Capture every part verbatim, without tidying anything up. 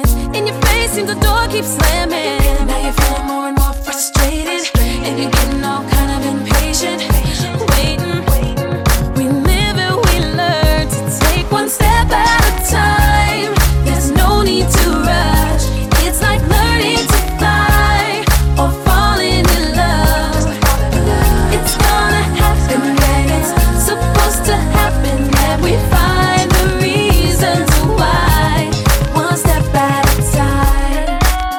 In your face seems the door keeps slamming. Now you're feeling more and more frustrated, and you're getting all kind of impatient. Waiting, we live and we learn to take one step at a time. There's no need to rush. It's like learning to fly or falling in love. It's gonna happen when it's supposed to happen, and we find the reasons why. One step at a time.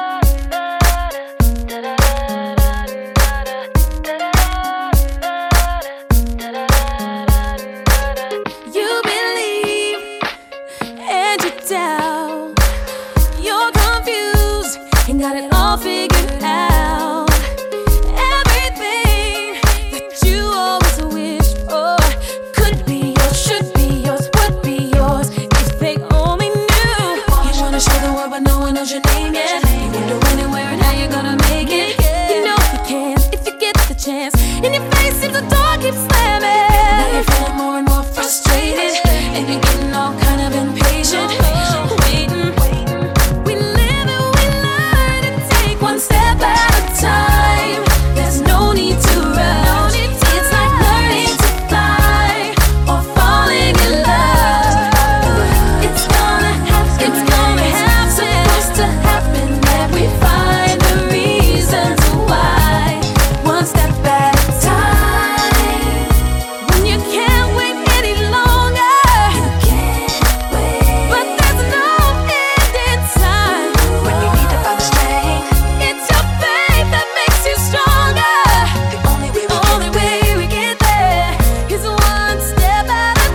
You believe and you doubt. You're confused and got it all figured out. Everything that you always wished for could be yours, should be yours, would be yours if they only knew. You wanna show the world, but no one knows your name yet. You wonder when and where and how you're gonna make it. You know you can if you get the chance. In your face seems the door keeps slamming. Now you're feeling more and more frustrated, and you're getting all kind of impatient. Waiting, we live and we learn to take one step at a time. There's no need to rush. It's like learning to fly or falling in love. It's gonna happen. It's gonna happen. Supposed to happen, and we find the reasons why. One step at a time. When you can't wait any longer, you can't wait. But there's no end in time. When you need to find the strength, it's your faith that makes you stronger. The only way we, the only way we get there is one step at a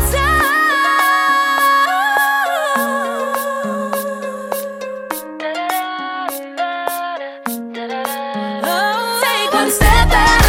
time. Oh, take one step at